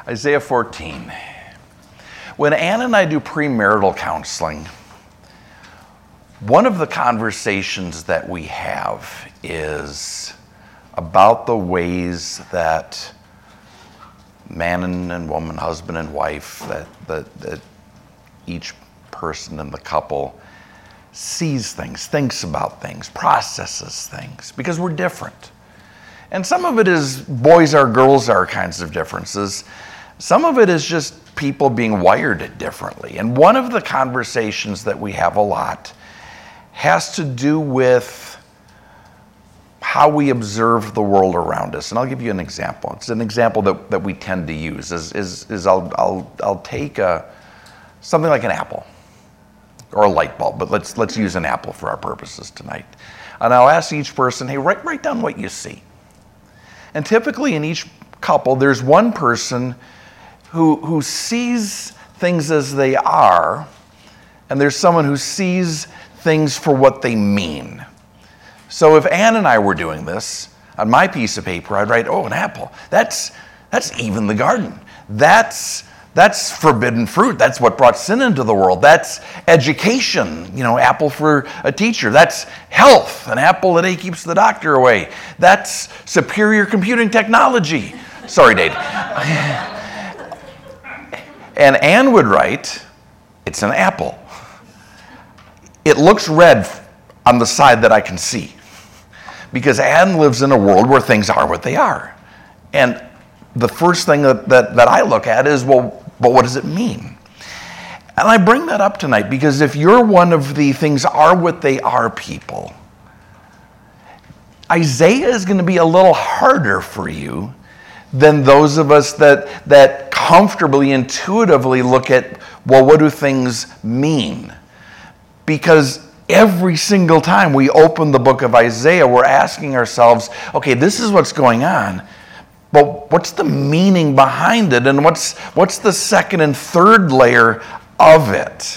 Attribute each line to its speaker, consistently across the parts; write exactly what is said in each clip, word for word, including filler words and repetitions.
Speaker 1: Isaiah fourteen. When Ann and I do premarital counseling, one of the conversations that we have is about the ways that man and woman, husband and wife, that, that, that each person in the couple sees things, thinks about things, processes things, because we're different. And some of it is boys are, girls are kinds of differences. Some of it is just people being wired differently. And one of the conversations that we have a lot has to do with how we observe the world around us. And I'll give you an example. It's an example that, that we tend to use is, is, is I'll, I'll, I'll take a, something like an apple or a light bulb, but let's, let's use an apple for our purposes tonight. And I'll ask each person, hey, write, write down what you see. And typically in each couple, there's one person who, who sees things as they are, and there's someone who sees things for what they mean. So if Ann and I were doing this, on my piece of paper, I'd write, oh, an apple. That's that's even the garden. That's that's forbidden fruit. That's what brought sin into the world. That's education, you know, apple for a teacher. That's health, an apple a day keeps the doctor away. That's superior computing technology. Sorry, Dave. And Ann would write, it's an apple. It looks red on the side that I can see. Because Ann lives in a world where things are what they are. And the first thing that, that, that I look at is, well, but what does it mean? And I bring that up tonight because if you're one of the things are what they are people, Isaiah is going to be a little harder for you than those of us that, that comfortably, intuitively look at, well, what do things mean? Because every single time we open the book of Isaiah, we're asking ourselves, okay, this is what's going on, but what's the meaning behind it? And what's what's the second and third layer of it?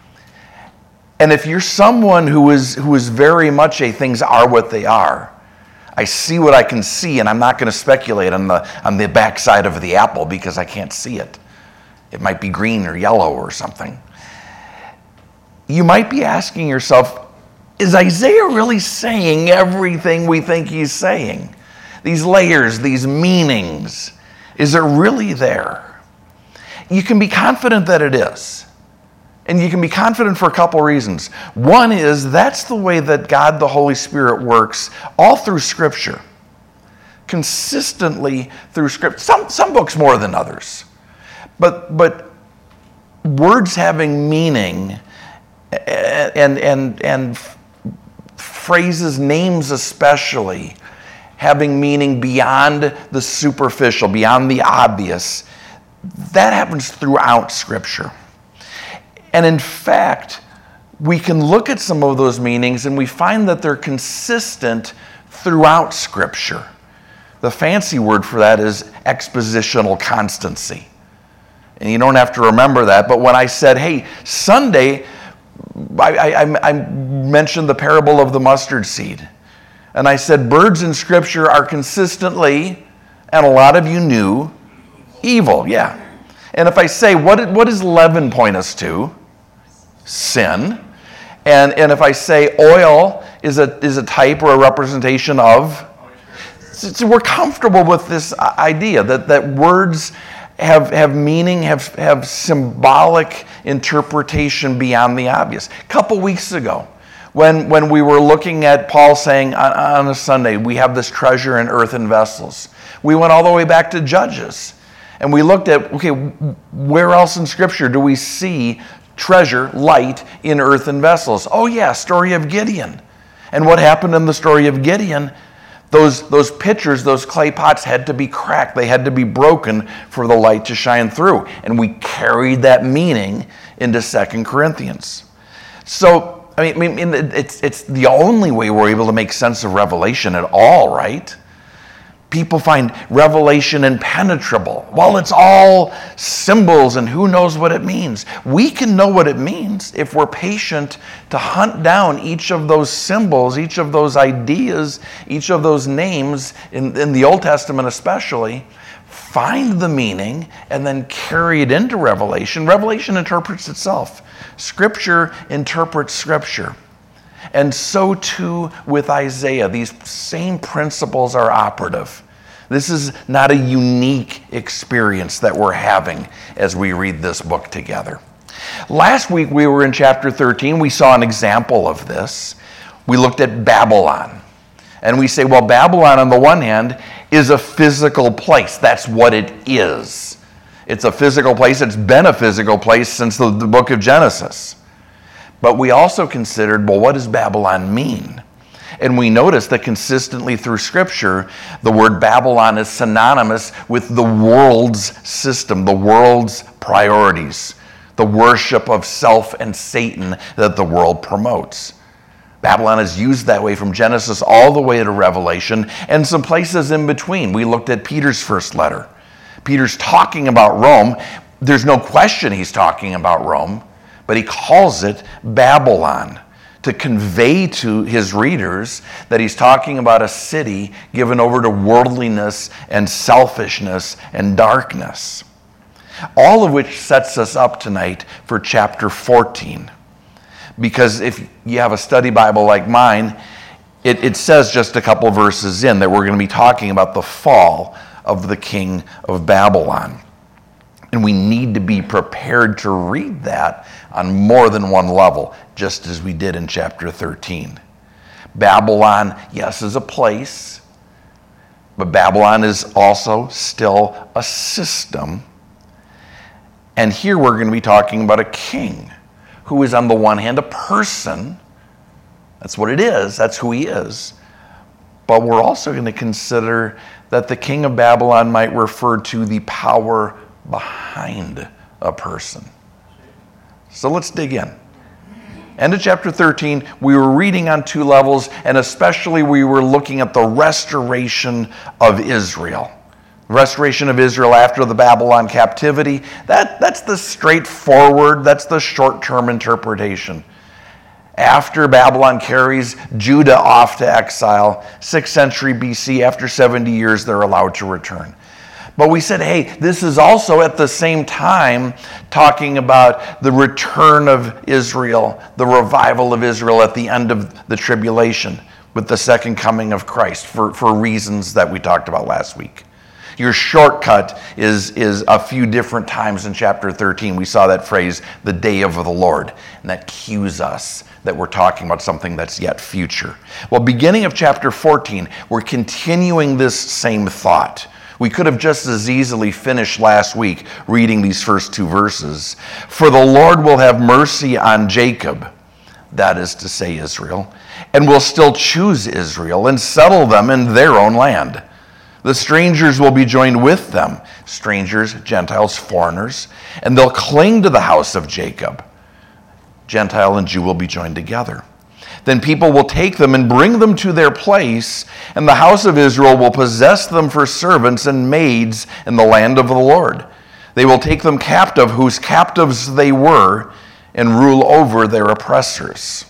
Speaker 1: And if you're someone who is who is very much a things are what they are, I see what I can see, and I'm not going to speculate on the on the backside of the apple because I can't see it. It might be green or yellow or something. You might be asking yourself, is Isaiah really saying everything we think he's saying? These layers, these meanings, is it really there? You can be confident that it is. And you can be confident for a couple reasons. One is that's the way that God the Holy Spirit works all through Scripture. Consistently through Scripture. Some, some books more than others. But, but words having meaning and and and phrases, names especially, having meaning beyond the superficial, beyond the obvious, that happens throughout Scripture. And in fact, we can look at some of those meanings and we find that they're consistent throughout Scripture. The fancy word for that is expositional constancy. And you don't have to remember that, but when I said, hey, Sunday, I, I, I mentioned the parable of the mustard seed. And I said birds in Scripture are consistently, and a lot of you knew, evil. Yeah. And if I say, what, what does leaven point us to? Sin. And, and if I say oil is a, is a type or a representation of, so we're comfortable with this idea that, that words have, have meaning, have, have symbolic interpretation beyond the obvious. A couple weeks ago, when, when we were looking at Paul saying on, on a Sunday, we have this treasure in earthen vessels, we went all the way back to Judges. And we looked at, okay, where else in Scripture do we see treasure, light, in earthen vessels? Oh yeah, story of Gideon. And what happened in the story of Gideon? Those, those pitchers, those clay pots had to be cracked. They had to be broken for the light to shine through. And we carried that meaning into Second Corinthians. So, I mean, it's, it's the only way we're able to make sense of Revelation at all, right? People find Revelation impenetrable. Well, it's all symbols and who knows what it means. We can know what it means if we're patient to hunt down each of those symbols, each of those ideas, each of those names, in, in the Old Testament especially, find the meaning, and then carry it into Revelation. Revelation interprets itself. Scripture interprets Scripture. And so too with Isaiah. These same principles are operative. This is not a unique experience that we're having as we read this book together. Last week we were in chapter thirteen. We saw an example of this. We looked at Babylon. And we say, well, Babylon on the one hand is a physical place. That's what it is. It's a physical place. It's been a physical place since the, the book of Genesis. But we also considered, well, what does Babylon mean? And we noticed that consistently through Scripture, the word Babylon is synonymous with the world's system, the world's priorities, the worship of self and Satan that the world promotes. Babylon is used that way from Genesis all the way to Revelation, and some places in between. We looked at Peter's first letter. Peter's talking about Rome. There's no question he's talking about Rome, but he calls it Babylon to convey to his readers that he's talking about a city given over to worldliness and selfishness and darkness. All of which sets us up tonight for chapter fourteen. Because if you have a study Bible like mine, it, it says just a couple verses in that we're going to be talking about the fall of the king of Babylon. And we need to be prepared to read that on more than one level, just as we did in chapter thirteen. Babylon, yes, is a place, but Babylon is also still a system. And here we're going to be talking about a king who is on the one hand a person. That's what it is. That's who he is. But we're also going to consider that the king of Babylon might refer to the power behind a person. So let's dig in. End of chapter thirteen, we were reading on two levels, and especially we were looking at the restoration of Israel. Restoration of Israel after the Babylon captivity. That, that's the straightforward, that's the short-term interpretation. After Babylon carries Judah off to exile, sixth century B C, after seventy years, they're allowed to return. But we said, hey, this is also at the same time talking about the return of Israel, the revival of Israel at the end of the tribulation with the second coming of Christ for, for reasons that we talked about last week. Your shortcut is, is a few different times in chapter thirteen. We saw that phrase, the day of the Lord, and that cues us that we're talking about something that's yet future. Well, beginning of chapter fourteen, we're continuing this same thought. We could have just as easily finished last week reading these first two verses. For the Lord will have mercy on Jacob, that is to say Israel, and will still choose Israel and settle them in their own land. The strangers will be joined with them, strangers, Gentiles, foreigners, and they'll cling to the house of Jacob. Gentile and Jew will be joined together. Then people will take them and bring them to their place, and the house of Israel will possess them for servants and maids in the land of the Lord. They will take them captive, whose captives they were, and rule over their oppressors.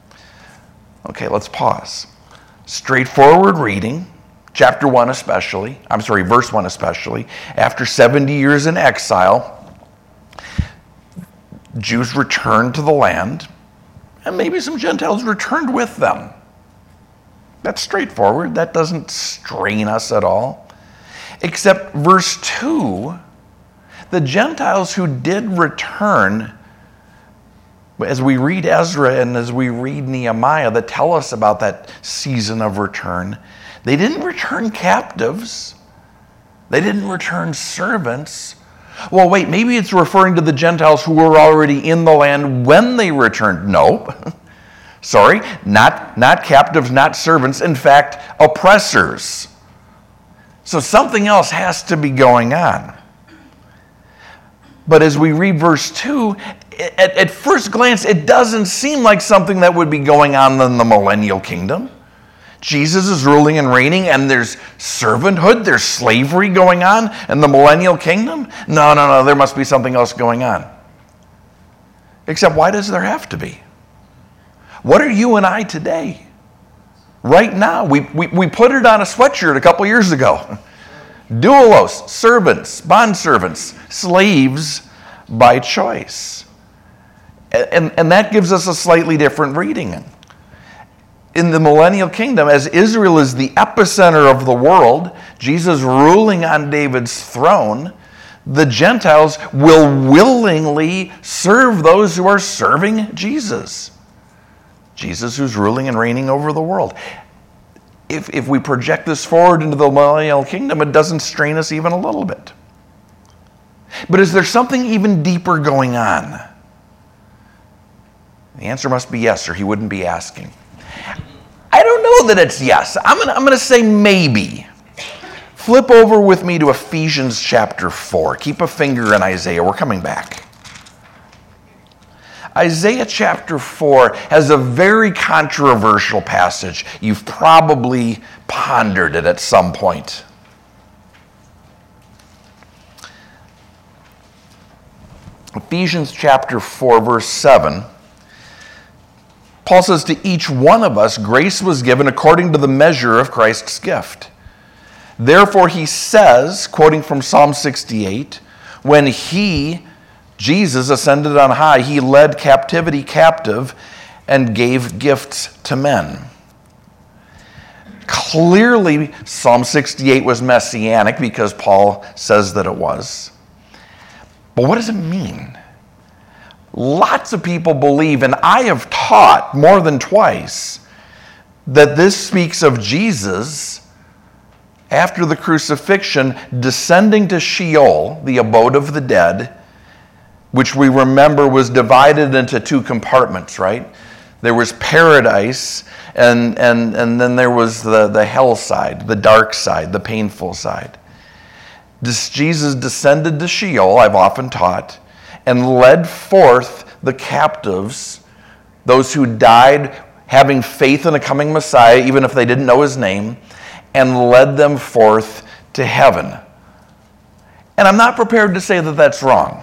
Speaker 1: Okay, let's pause. Straightforward reading. Chapter one especially, I'm sorry, verse one especially. After seventy years in exile, Jews returned to the land, and maybe some Gentiles returned with them. That's straightforward. That doesn't strain us at all. Except verse two, the Gentiles who did return, as we read Ezra and as we read Nehemiah that tell us about that season of return, they didn't return captives. They didn't return servants. Well, wait, maybe it's referring to the Gentiles who were already in the land when they returned. No. Sorry, not, not captives, not servants. In fact, oppressors. So something else has to be going on. But as we read verse two, at, at first glance, it doesn't seem like something that would be going on in the millennial kingdom. Jesus is ruling and reigning, and there's servanthood, there's slavery going on in the millennial kingdom? No, no, no, there must be something else going on. Except, why does there have to be? What are you and I today? Right now, we, we, we put it on a sweatshirt a couple years ago. Doulos, servants, bondservants, slaves by choice. And, and that gives us a slightly different reading. In the millennial kingdom, as Israel is the epicenter of the world, Jesus ruling on David's throne, the Gentiles will willingly serve those who are serving Jesus. Jesus who's ruling and reigning over the world. If, if we project this forward into the millennial kingdom, it doesn't strain us even a little bit. But is there something even deeper going on? The answer must be yes, or he wouldn't be asking. I don't know that it's yes. I'm going I'm to say maybe. Flip over with me to Ephesians chapter four. Keep a finger in Isaiah. We're coming back. Isaiah chapter four has a very controversial passage. You've probably pondered it at some point. Ephesians chapter four, verse seven. Paul says, to each one of us, grace was given according to the measure of Christ's gift. Therefore, he says, quoting from Psalm sixty-eight, when he, Jesus, ascended on high, he led captivity captive and gave gifts to men. Clearly, Psalm sixty-eight was messianic because Paul says that it was. But what does it mean? Lots of people believe, and I have taught more than twice, that this speaks of Jesus after the crucifixion descending to Sheol, the abode of the dead, which we remember was divided into two compartments, right? There was paradise, and, and, and then there was the, the hell side, the dark side, the painful side. This Jesus descended to Sheol, I've often taught, and led forth the captives, those who died having faith in a coming Messiah, even if they didn't know his name, and led them forth to heaven. And I'm not prepared to say that that's wrong.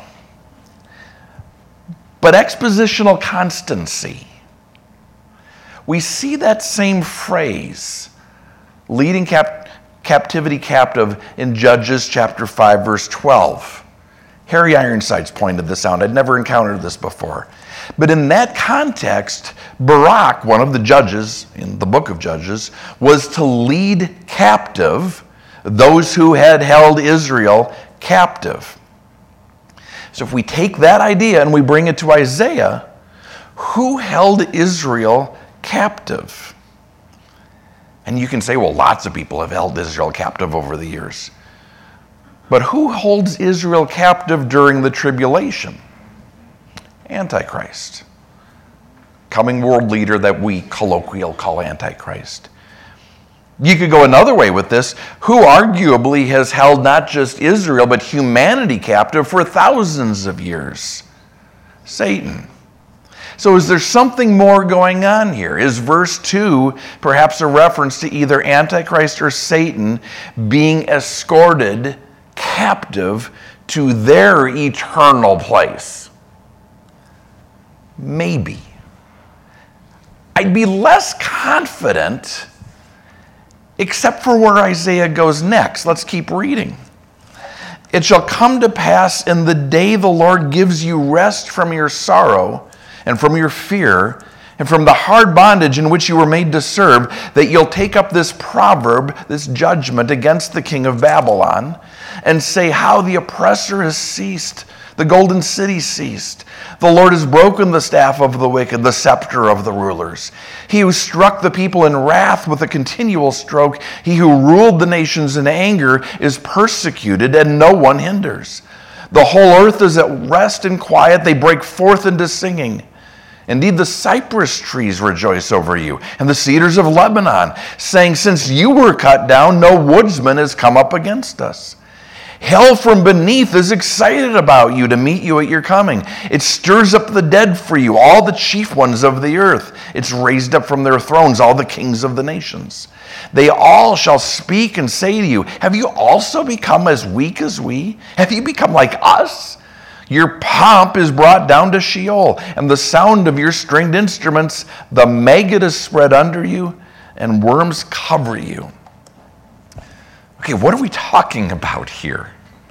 Speaker 1: But expositional constancy, we see that same phrase, leading cap- captivity captive, in Judges chapter five, verse twelve. Harry Ironsides pointed this out. I'd never encountered this before. But in that context, Barak, one of the judges in the book of Judges, was to lead captive those who had held Israel captive. So if we take that idea and we bring it to Isaiah, who held Israel captive? And you can say, well, lots of people have held Israel captive over the years. But who holds Israel captive during the tribulation? Antichrist. Coming world leader that we colloquially call Antichrist. You could go another way with this. Who arguably has held not just Israel, but humanity captive for thousands of years? Satan. So is there something more going on here? Is verse two perhaps a reference to either Antichrist or Satan being escorted captive to their eternal place? Maybe. I'd be less confident except for where Isaiah goes next. Let's keep reading. It shall come to pass in the day the Lord gives you rest from your sorrow and from your fear and from the hard bondage in which you were made to serve, that you'll take up this proverb, this judgment against the king of Babylon, and say how the oppressor has ceased, the golden city ceased. The Lord has broken the staff of the wicked, the scepter of the rulers. He who struck the people in wrath with a continual stroke, he who ruled the nations in anger, is persecuted, and no one hinders. The whole earth is at rest and quiet. They break forth into singing. Indeed, the cypress trees rejoice over you, and the cedars of Lebanon, saying, since you were cut down, no woodsman has come up against us. Hell from beneath is excited about you to meet you at your coming. It stirs up the dead for you, all the chief ones of the earth. It's raised up from their thrones all the kings of the nations. They all shall speak and say to you, have you also become as weak as we? Have you become like us? Your pomp is brought down to Sheol, and the sound of your stringed instruments, the maggot is spread under you, and worms cover you. Okay, what are we talking about here?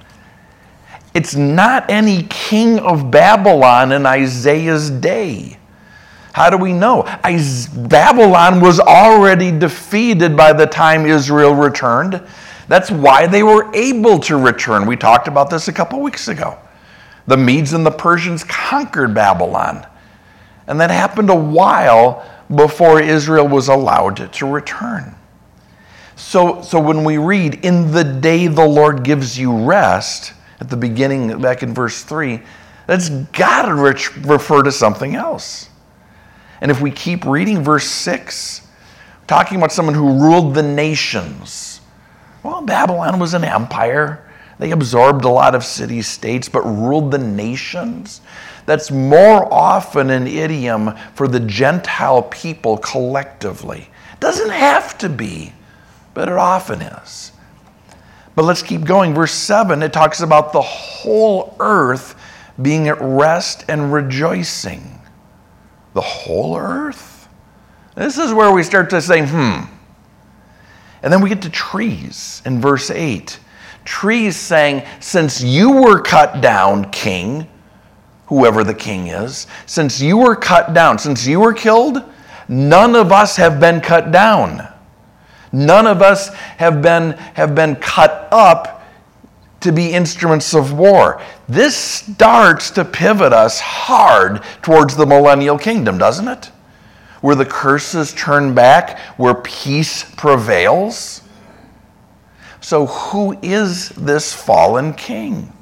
Speaker 1: It's not any king of Babylon in Isaiah's day. How do we know? Babylon was already defeated by the time Israel returned. That's why they were able to return. We talked about this a couple weeks ago. The Medes and the Persians conquered Babylon. And that happened a while before Israel was allowed to return. So, so when we read, in the day the Lord gives you rest, at the beginning, back in verse three, that's got to re- refer to something else. And if we keep reading verse six, talking about someone who ruled the nations. Well, Babylon was an empire. They absorbed a lot of city-states, but ruled the nations. That's more often an idiom for the Gentile people collectively. It doesn't have to be, but it often is. But let's keep going. Verse seven, it talks about the whole earth being at rest and rejoicing. The whole earth? This is where we start to say, hmm. And then we get to trees in verse eight. Trees saying, since you were cut down, king, whoever the king is, since you were cut down, since you were killed, none of us have been cut down. None of us have been, have been cut up to be instruments of war. This starts to pivot us hard towards the millennial kingdom, doesn't it? Where the curses turn back, where peace prevails. So who is this fallen king?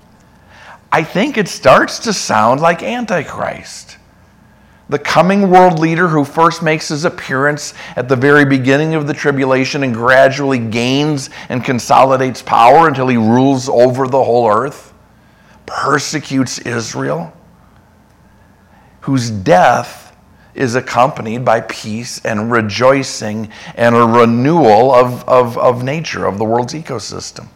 Speaker 1: I think it starts to sound like Antichrist. The coming world leader who first makes his appearance at the very beginning of the tribulation and gradually gains and consolidates power until he rules over the whole earth, persecutes Israel, whose death is accompanied by peace and rejoicing and a renewal of, of, of nature, of the world's ecosystem.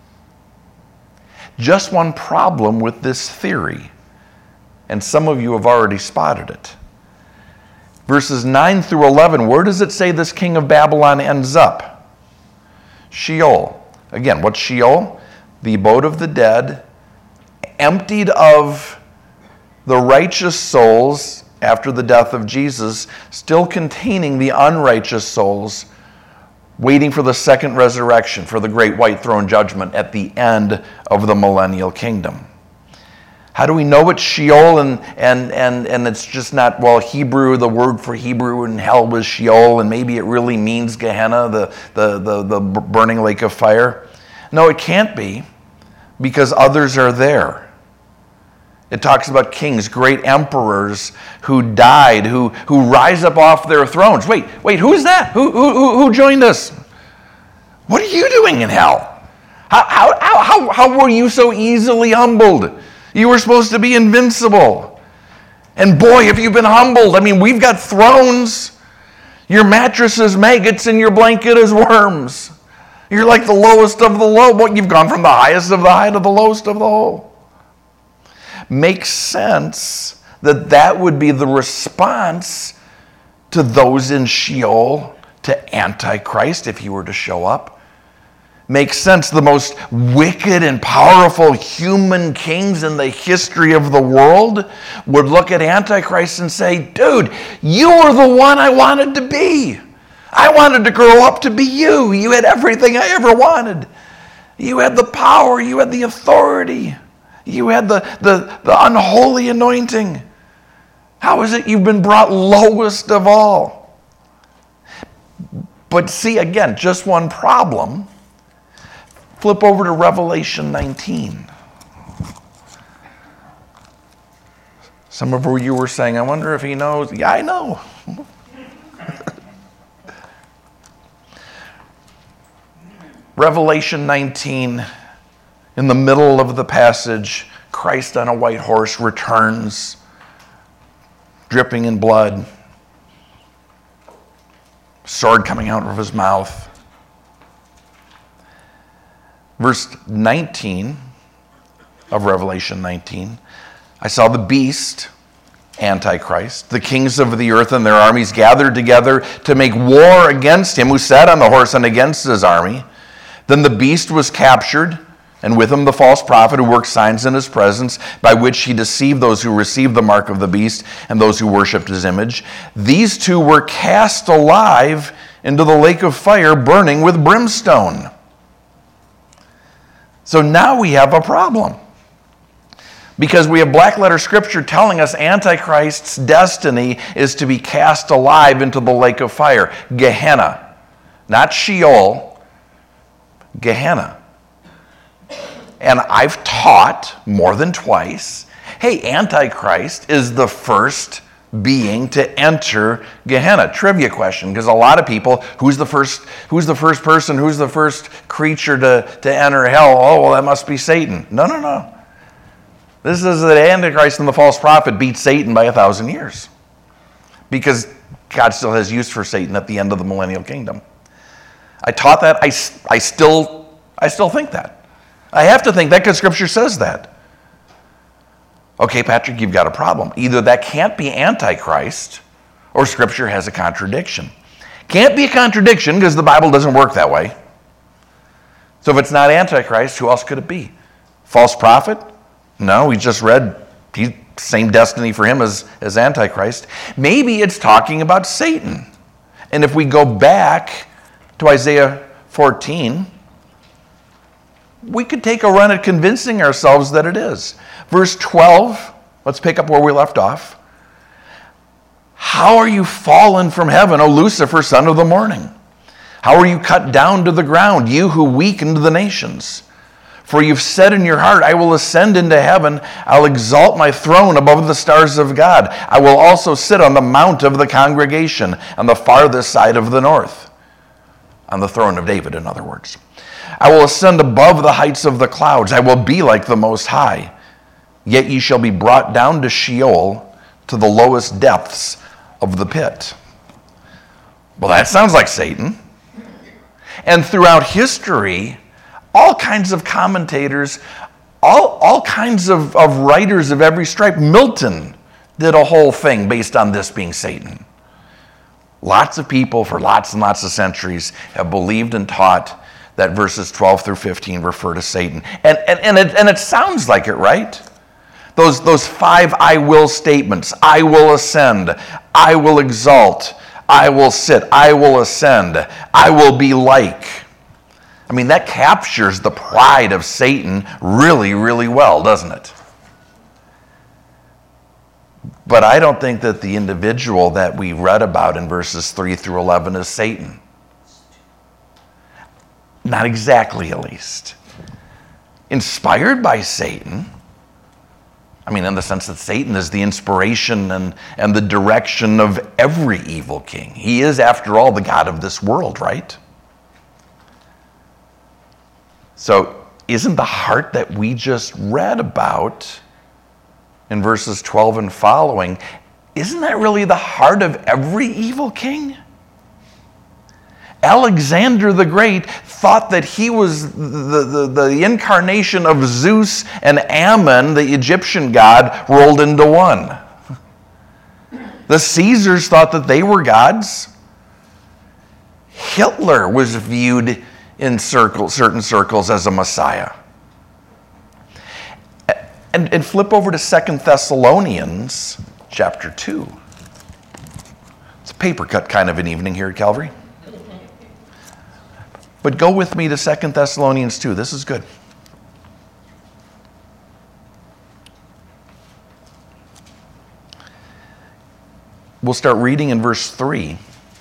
Speaker 1: Just one problem with this theory, and some of you have already spotted it. Verses nine through eleven, where does it say this king of Babylon ends up? Sheol. Again, what's Sheol? The abode of the dead, emptied of the righteous souls after the death of Jesus, still containing the unrighteous souls, waiting for the second resurrection, for the great white throne judgment at the end of the millennial kingdom. How do we know it's Sheol and, and, and, and it's just not, well, Hebrew, the word for Hebrew in hell was Sheol, and maybe it really means Gehenna, the, the, the, the burning lake of fire? No, it can't be, because others are there. It talks about kings, great emperors who died, who, who rise up off their thrones. Wait, wait, who's that? Who, who, who joined us? What are you doing in hell? How, how, how, how were you so easily humbled? You were supposed to be invincible. And boy, have you been humbled. I mean, we've got thrones. Your mattress is maggots and your blanket is worms. You're like the lowest of the low. Well, you've gone from the highest of the high to the lowest of the low. Makes sense that that would be the response to those in Sheol, to Antichrist, if he were to show up. Makes sense. The most wicked and powerful human kings in the history of the world would look at Antichrist and say, dude, you were the one I wanted to be. I wanted to grow up to be you. You had everything I ever wanted. You had the power. You had the authority. You had the, the, the unholy anointing. How is it you've been brought lowest of all? But see, again, just one problem. Flip over to Revelation nineteen. Some of you were saying, I wonder if he knows. Yeah, I know. Revelation nineteen, in the middle of the passage, Christ on a white horse returns, dripping in blood, sword coming out of his mouth. Verse nineteen of Revelation nineteen, I saw the beast, Antichrist, the kings of the earth and their armies gathered together to make war against him who sat on the horse and against his army. Then the beast was captured, and with him the false prophet who worked signs in his presence, by which he deceived those who received the mark of the beast and those who worshipped his image. These two were cast alive into the lake of fire, burning with brimstone. So now we have a problem. Because we have black letter scripture telling us Antichrist's destiny is to be cast alive into the lake of fire. Gehenna. Not Sheol. Gehenna. And I've taught more than twice, hey, Antichrist is the first being to enter Gehenna. Trivia question, because a lot of people, who's the first, who's the first person, who's the first creature to, to enter hell? Oh, well, that must be Satan. No, no, no. This is that Antichrist and the false prophet beat Satan by a thousand years. Because God still has use for Satan at the end of the millennial kingdom. I taught that. I, I, still, I still think that. I have to think that because Scripture says that. Okay, Patrick, you've got a problem. Either that can't be Antichrist or Scripture has a contradiction. Can't be a contradiction because the Bible doesn't work that way. So if it's not Antichrist, who else could it be? False prophet? No, we just read he's same destiny for him as, as Antichrist. Maybe it's talking about Satan. And if we go back to Isaiah fourteen, we could take a run at convincing ourselves that it is. Verse twelve, let's pick up where we left off. How are you fallen from heaven, O Lucifer, son of the morning? How are you cut down to the ground, you who weakened the nations? For you've said in your heart, I will ascend into heaven. I'll exalt my throne above the stars of God. I will also sit on the mount of the congregation on the farthest side of the north. On the throne of David, in other words. I will ascend above the heights of the clouds. I will be like the Most High. Yet ye shall be brought down to Sheol, to the lowest depths of the pit. Well, that sounds like Satan. And throughout history, all kinds of commentators, all, all kinds of, of writers of every stripe. Milton did a whole thing based on this being Satan. Lots of people for lots and lots of centuries have believed and taught that verses twelve through fifteen refer to Satan. And, and, and, it, and it sounds like it, right? Those, those five I will statements. I will ascend. I will exalt. I will sit. I will ascend. I will be like. I mean, that captures the pride of Satan really, really well, doesn't it? But I don't think that the individual that we read about in verses three through eleven is Satan. Not exactly, at least. Inspired by Satan. I mean, in the sense that Satan is the inspiration and, and the direction of every evil king. He is, after all, the God of this world, right? So, isn't the heart that we just read about in verses twelve and following, isn't that really the heart of every evil king? Alexander the Great thought that he was the, the, the incarnation of Zeus and Ammon, the Egyptian god, rolled into one. The Caesars thought that they were gods. Hitler was viewed in circle, certain circles as a Messiah. And, and flip over to Second Thessalonians chapter two. It's a paper cut kind of an evening here at Calvary. But go with me to Second Thessalonians two. This is good. We'll start reading in verse three.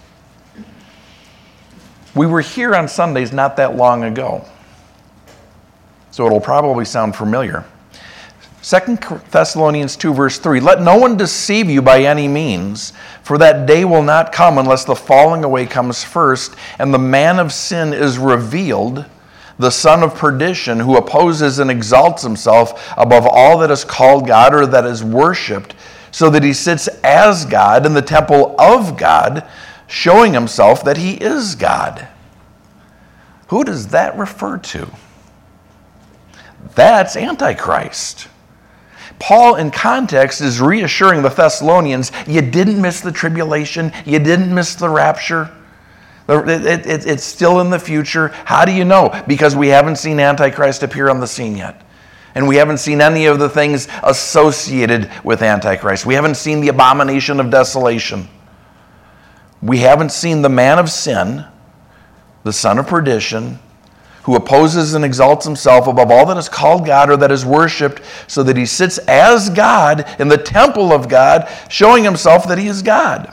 Speaker 1: We were here on Sundays not that long ago, so it'll probably sound familiar. Second Thessalonians two, verse three, let no one deceive you by any means, for that day will not come unless the falling away comes first, and the man of sin is revealed, the son of perdition, who opposes and exalts himself above all that is called God or that is worshipped, so that he sits as God in the temple of God, showing himself that he is God. Who does that refer to? That's Antichrist. Paul, in context, is reassuring the Thessalonians, you didn't miss the tribulation, you didn't miss the rapture. It, it, it's still in the future. How do you know? Because we haven't seen Antichrist appear on the scene yet. And we haven't seen any of the things associated with Antichrist. We haven't seen the abomination of desolation. We haven't seen the man of sin, the son of perdition, who opposes and exalts himself above all that is called God or that is worshipped, so that he sits as God in the temple of God, showing himself that he is God.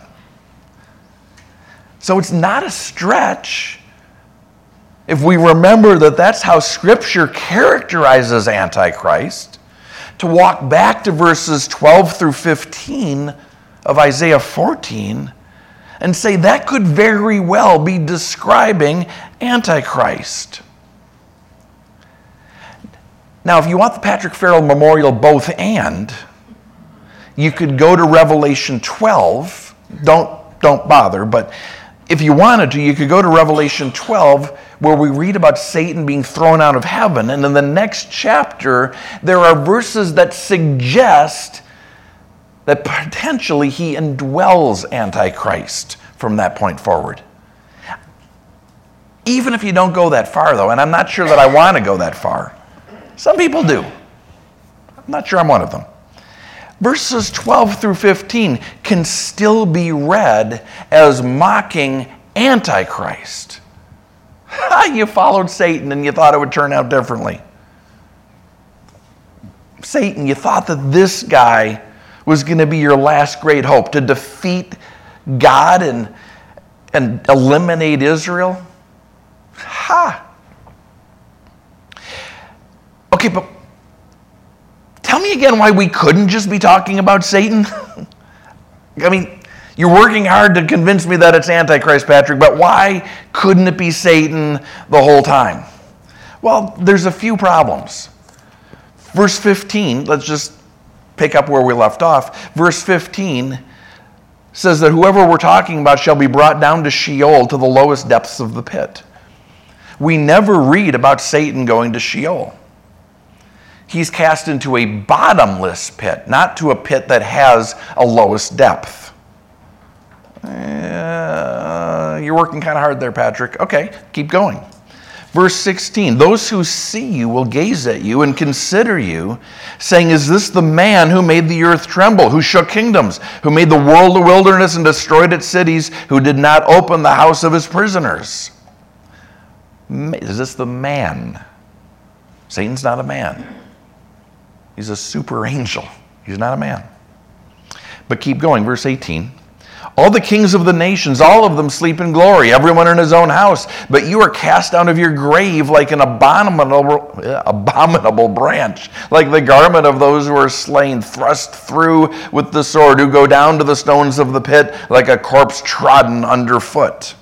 Speaker 1: So it's not a stretch if we remember that that's how Scripture characterizes Antichrist, to walk back to verses twelve through fifteen of Isaiah fourteen and say that could very well be describing Antichrist. Now, if you want the Patrick Farrell Memorial both and, you could go to Revelation twelve. Don't, don't bother, but if you wanted to, you could go to Revelation twelve, where we read about Satan being thrown out of heaven. And in the next chapter, there are verses that suggest that potentially he indwells Antichrist from that point forward. Even if you don't go that far, though, and I'm not sure that I want to go that far. Some people do. I'm not sure I'm one of them. Verses twelve through fifteen can still be read as mocking Antichrist. You followed Satan and you thought it would turn out differently. Satan, you thought that this guy was going to be your last great hope, to defeat God and, and eliminate Israel? Ha! Okay, but tell me again why we couldn't just be talking about Satan. I mean, you're working hard to convince me that it's Antichrist, Patrick, but why couldn't it be Satan the whole time? Well, there's a few problems. Verse fifteen, let's just pick up where we left off. Verse fifteen says that whoever we're talking about shall be brought down to Sheol, to the lowest depths of the pit. We never read about Satan going to Sheol. He's cast into a bottomless pit, not to a pit that has a lowest depth. Uh, you're working kind of hard there, Patrick. Okay, keep going. Verse sixteen, those who see you will gaze at you and consider you, saying, is this the man who made the earth tremble, who shook kingdoms, who made the world a wilderness and destroyed its cities, who did not open the house of his prisoners? Is this the man? Satan's not a man. He's a super angel. He's not a man. But keep going, verse eighteen. All the kings of the nations, all of them sleep in glory, everyone in his own house. But you are cast out of your grave like an abominable, abominable branch, like the garment of those who are slain, thrust through with the sword, who go down to the stones of the pit like a corpse trodden underfoot.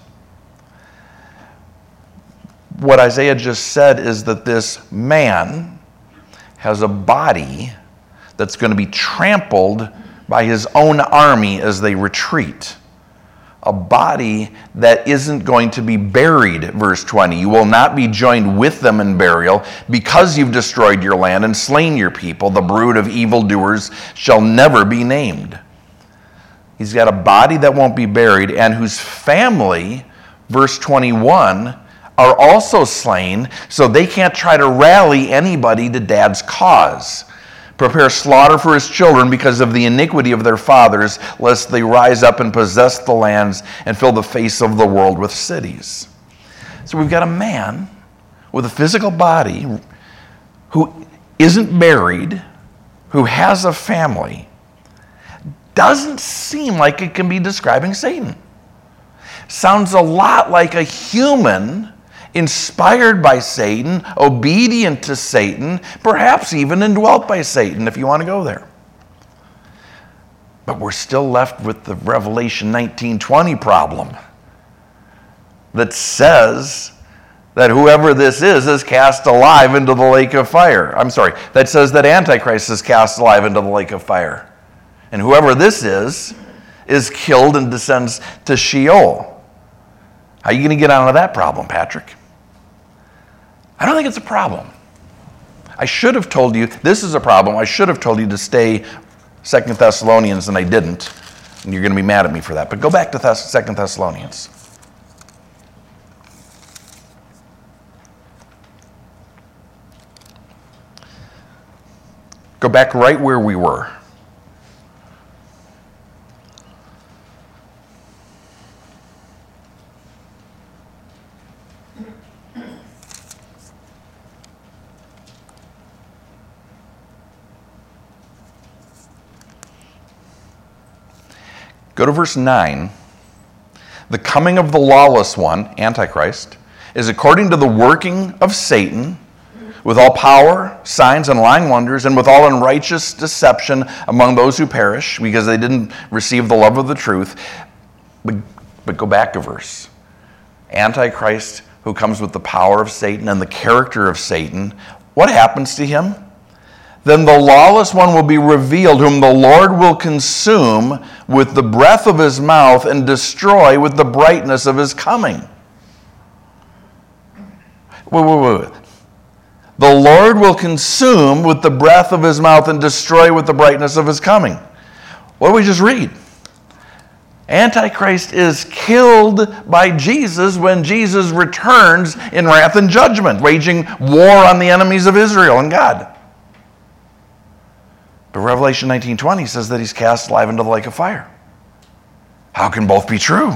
Speaker 1: What Isaiah just said is that this man has a body that's going to be trampled by his own army as they retreat. A body that isn't going to be buried, verse twenty. You will not be joined with them in burial, because you've destroyed your land and slain your people. The brood of evildoers shall never be named. He's got a body that won't be buried, and whose family, verse twenty-one, are also slain, so they can't try to rally anybody to dad's cause. Prepare slaughter for his children because of the iniquity of their fathers, lest they rise up and possess the lands and fill the face of the world with cities. So we've got a man with a physical body who isn't buried, who has a family. Doesn't seem like it can be describing Satan. Sounds a lot like a human inspired by Satan, obedient to Satan, perhaps even indwelt by Satan, if you want to go there. But we're still left with the Revelation nineteen twenty problem that says that whoever this is is cast alive into the lake of fire. I'm sorry, that says that Antichrist is cast alive into the lake of fire. And whoever this is, is killed and descends to Sheol. How are you going to get out of that problem, Patrick? I don't think it's a problem. I should have told you, this is a problem. I should have told you to stay Second Thessalonians, and I didn't. And you're going to be mad at me for that. But go back to Thess- Second Thessalonians. Go back right where we were. Go to verse nine. The coming of the lawless one, Antichrist, is according to the working of Satan, with all power, signs, and lying wonders, and with all unrighteous deception among those who perish, because they didn't receive the love of the truth. But, but go back a verse. Antichrist, who comes with the power of Satan and the character of Satan, what happens to him? Then the lawless one will be revealed, whom the Lord will consume with the breath of his mouth and destroy with the brightness of his coming. Wait, wait, wait. The Lord will consume with the breath of his mouth and destroy with the brightness of his coming. What did we just read? Antichrist is killed by Jesus when Jesus returns in wrath and judgment, waging war on the enemies of Israel and God. But Revelation nineteen twenty says that he's cast alive into the lake of fire. How can both be true?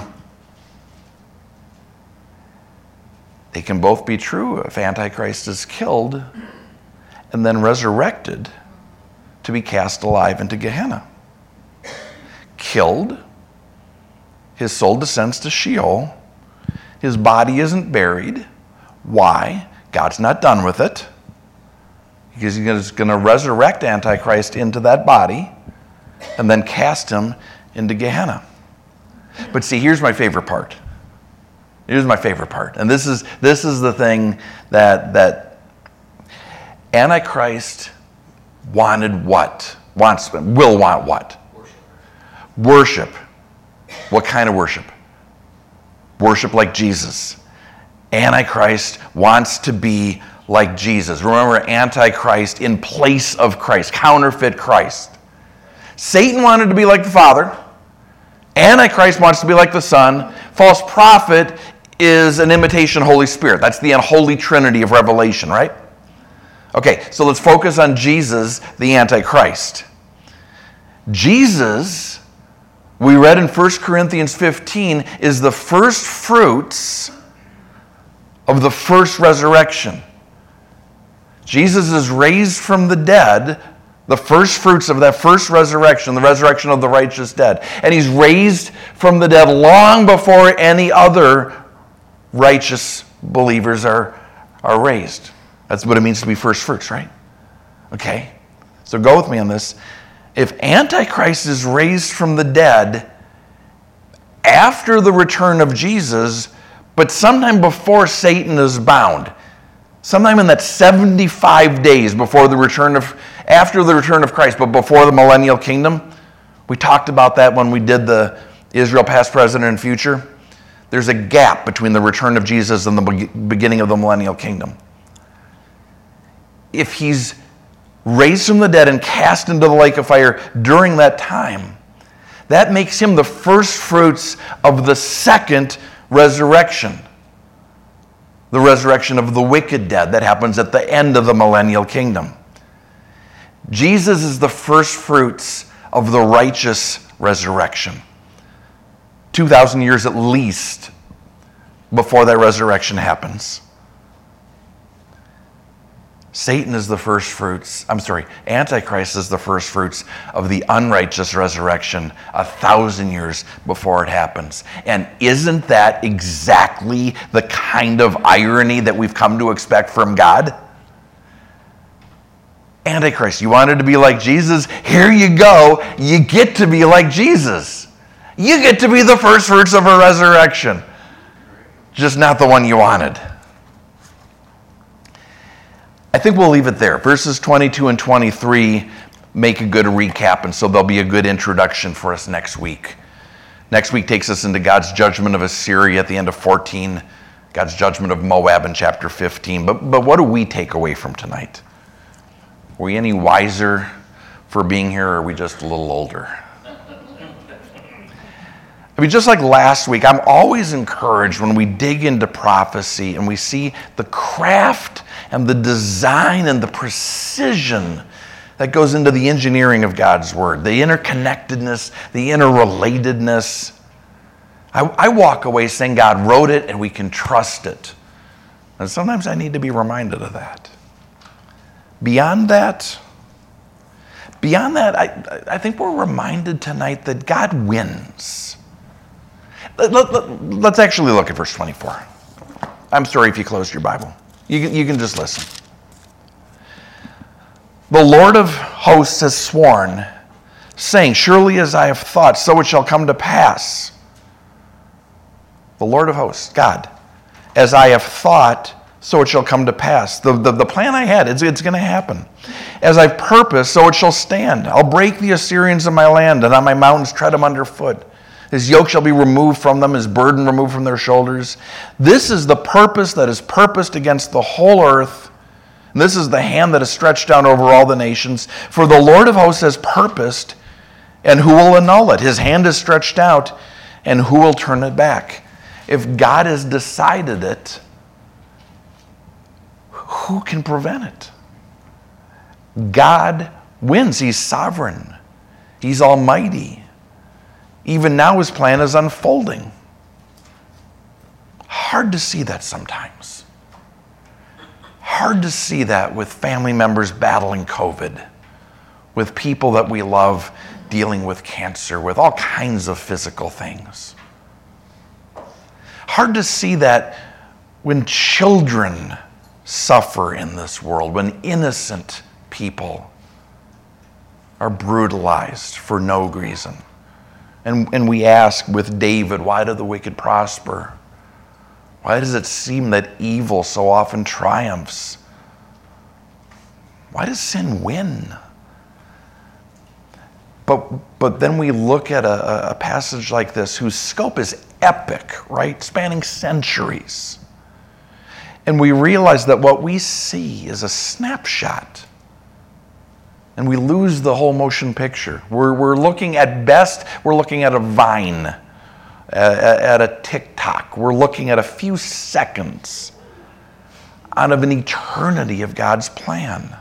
Speaker 1: They can both be true if Antichrist is killed and then resurrected to be cast alive into Gehenna. Killed, his soul descends to Sheol. His body isn't buried. Why? God's not done with it. Because he's going to resurrect Antichrist into that body and then cast him into Gehenna. But see, here's my favorite part. Here's my favorite part. And this is this is the thing that that Antichrist wanted what? Wants, will want what? Worship. Worship. What kind of worship? Worship like Jesus. Antichrist wants to be like Jesus. Remember, Antichrist in place of Christ, counterfeit Christ. Satan wanted to be like the Father. Antichrist wants to be like the Son. False prophet is an imitation Holy Spirit. That's the unholy trinity of Revelation, right? Okay, so let's focus on Jesus, the Antichrist. Jesus, we read in First Corinthians fifteen, is the first fruits of the first resurrection. Jesus is raised from the dead, the first fruits of that first resurrection, the resurrection of the righteous dead. And he's raised from the dead long before any other righteous believers are, are raised. That's what it means to be first fruits, right? Okay, so go with me on this. If Antichrist is raised from the dead after the return of Jesus, but sometime before Satan is bound, sometime in that seventy-five days before the return of, after the return of Christ, but before the millennial kingdom. We talked about that when we did the Israel past, present, and future. There's a gap between the return of Jesus and the beginning of the millennial kingdom. If he's raised from the dead and cast into the lake of fire during that time, that makes him the first fruits of the second resurrection. The resurrection of the wicked dead that happens at the end of the millennial kingdom. Jesus is the first fruits of the righteous resurrection. two thousand years at least before that resurrection happens. Satan is the first fruits, I'm sorry, Antichrist is the first fruits of the unrighteous resurrection a thousand years before it happens. And isn't that exactly the kind of irony that we've come to expect from God? Antichrist, you wanted to be like Jesus? Here you go. You get to be like Jesus. You get to be the first fruits of a resurrection. Just not the one you wanted. I think we'll leave it there. Verses twenty-two and twenty-three make a good recap, and so they'll be a good introduction for us next week. Next week takes us into God's judgment of Assyria at the end of fourteen, God's judgment of Moab in chapter fifteen. But, but what do we take away from tonight? Are we any wiser for being here, or are we just a little older? I mean, just like last week, I'm always encouraged when we dig into prophecy and we see the craft and the design and the precision that goes into the engineering of God's word, the interconnectedness, the interrelatedness. I, I walk away saying God wrote it and we can trust it. And sometimes I need to be reminded of that. Beyond that, beyond that, I, I think we're reminded tonight that God wins. Let, let, let, let's actually look at verse twenty-four. I'm sorry if you closed your Bible. You can, you can just listen. The Lord of hosts has sworn, saying, surely as I have thought, so it shall come to pass. The Lord of hosts, God, as I have thought, so it shall come to pass. The, the, the plan I had, it's, it's going to happen. As I've purposed, so it shall stand. I'll break the Assyrians of my land, and on my mountains tread them underfoot. His yoke shall be removed from them, his burden removed from their shoulders. This is the purpose that is purposed against the whole earth. And this is the hand that is stretched down over all the nations. For the Lord of hosts has purposed, and who will annul it? His hand is stretched out, and who will turn it back? If God has decided it, who can prevent it? God wins. He's sovereign. He's almighty. Even now his plan is unfolding. Hard to see that sometimes. Hard to see that with family members battling COVID, with people that we love dealing with cancer, with all kinds of physical things. Hard to see that when children suffer in this world, when innocent people are brutalized for no reason. And, and we ask with David, why do the wicked prosper? Why does it seem that evil so often triumphs? Why does sin win? But, but then we look at a, a passage like this whose scope is epic, right? Spanning centuries. And we realize that what we see is a snapshot. And we lose the whole motion picture. We're, we're looking at best, we're looking at a vine, at, at a TikTok. We're looking at a few seconds out of an eternity of God's plan.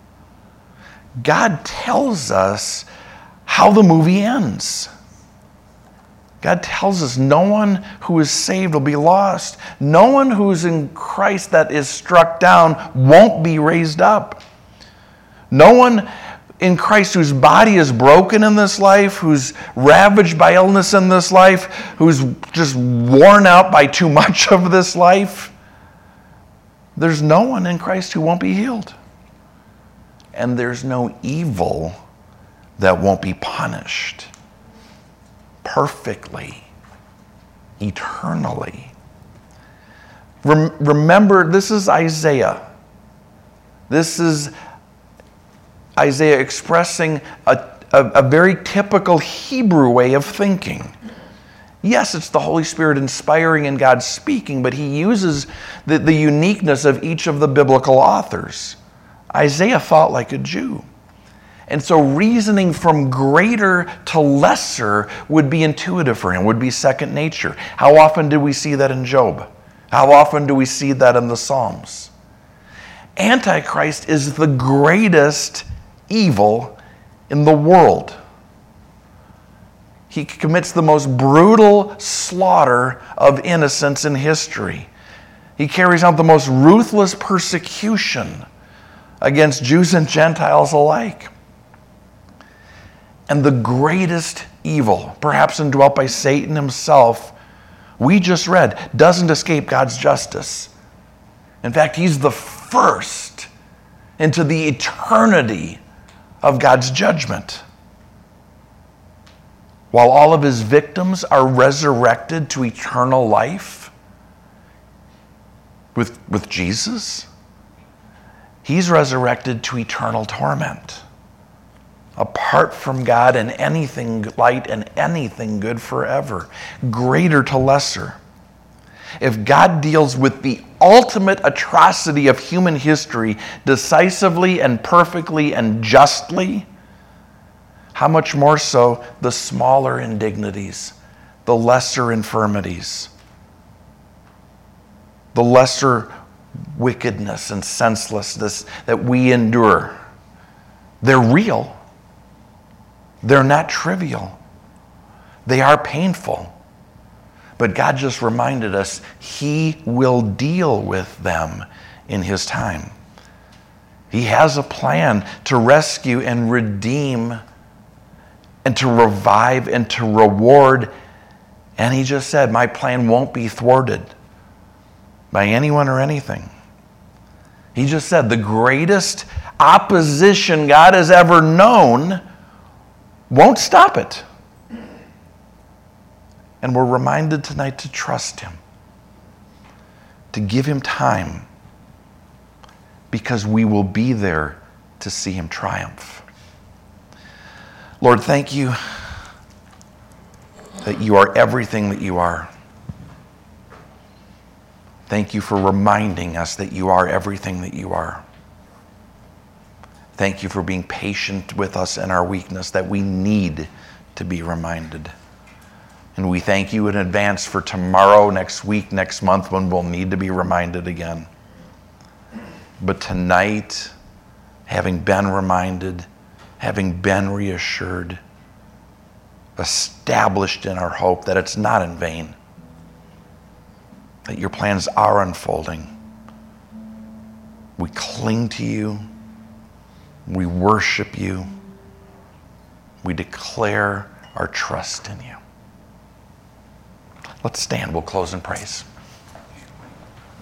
Speaker 1: God tells us how the movie ends. God tells us no one who is saved will be lost. No one who is in Christ that is struck down won't be raised up. No one in Christ whose body is broken in this life, who's ravaged by illness in this life, who's just worn out by too much of this life, there's no one in Christ who won't be healed. And there's no evil that won't be punished perfectly, eternally. Rem- remember, this is Isaiah. This is Isaiah expressing a, a, a very typical Hebrew way of thinking. Yes, it's the Holy Spirit inspiring and God speaking, but he uses the, the uniqueness of each of the biblical authors. Isaiah thought like a Jew. And so reasoning from greater to lesser would be intuitive for him, would be second nature. How often do we see that in Job? How often do we see that in the Psalms? Antichrist is the greatest evil in the world. He commits the most brutal slaughter of innocents in history. He carries out the most ruthless persecution against Jews and Gentiles alike. And the greatest evil, perhaps indwelt by Satan himself, we just read, doesn't escape God's justice. In fact, he's the first into the eternity of God's judgment. While all of his victims are resurrected to eternal life with, with Jesus, he's resurrected to eternal torment, apart from God and anything light and anything good forever, greater to lesser. If God deals with the ultimate atrocity of human history decisively and perfectly and justly, how much more so the smaller indignities, the lesser infirmities, the lesser wickedness and senselessness that we endure They're real. They're not trivial. They are painful. But God just reminded us he will deal with them in his time. He has a plan to rescue and redeem and to revive and to reward. And he just said, my plan won't be thwarted by anyone or anything. He just said the greatest opposition God has ever known won't stop it. And we're reminded tonight to trust him, to give him time, because we will be there to see him triumph. Lord, thank you that you are everything that you are. Thank you for reminding us that you are everything that you are. Thank you for being patient with us in our weakness, that we need to be reminded. And we thank you in advance for tomorrow, next week, next month, when we'll need to be reminded again. But tonight, having been reminded, having been reassured, established in our hope that it's not in vain, that your plans are unfolding, we cling to you, we worship you, we declare our trust in you. Let's stand, we'll close in praise.